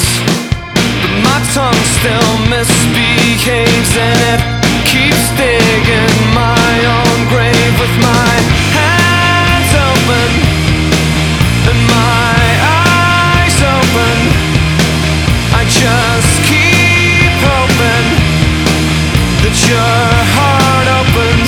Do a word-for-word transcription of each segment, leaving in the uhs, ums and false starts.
but my tongue still misbehaves, and it keeps digging my own grave with my hands open and my eyes open. I just keep hoping that your heart opens.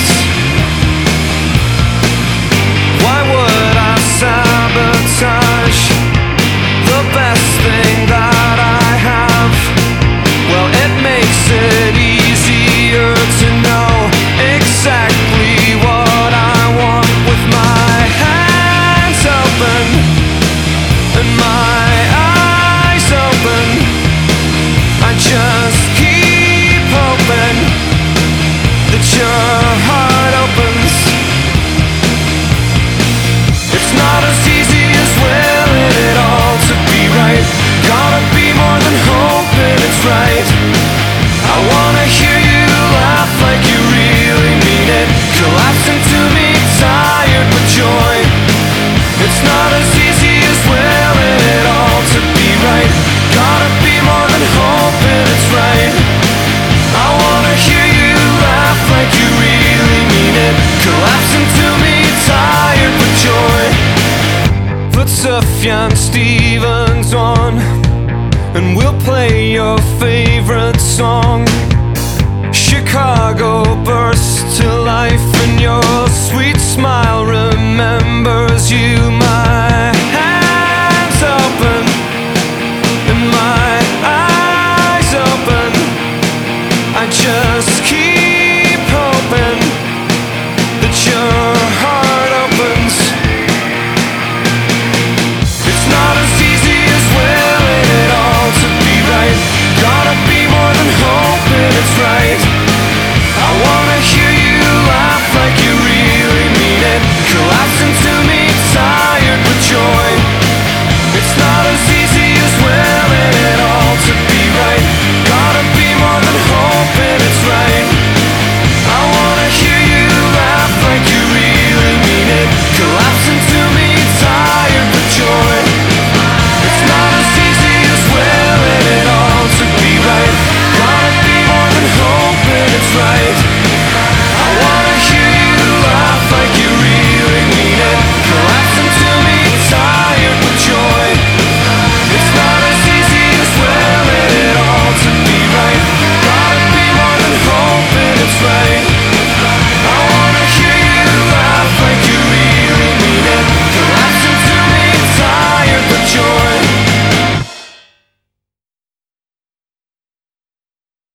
Why would I sabotage the best thing that I have? Well, it makes it easier to know exactly what I want with my hands open and my eyes open. I just keep hoping that your heart opens. It's not as easy as willing it all to be right. Gotta be more than hoping it's right. I wanna hear you laugh like you really mean it, collapse into me tired with joy. It's not as easy as willing it all to be right. Gotta be more than hoping it's right. I wanna hear you laugh like you really mean it, collapse into me tired with joy. Put Sufjan Stevens on, and we'll play your favorite song. Chicago bursts to life, and your sweet smile remembers you. My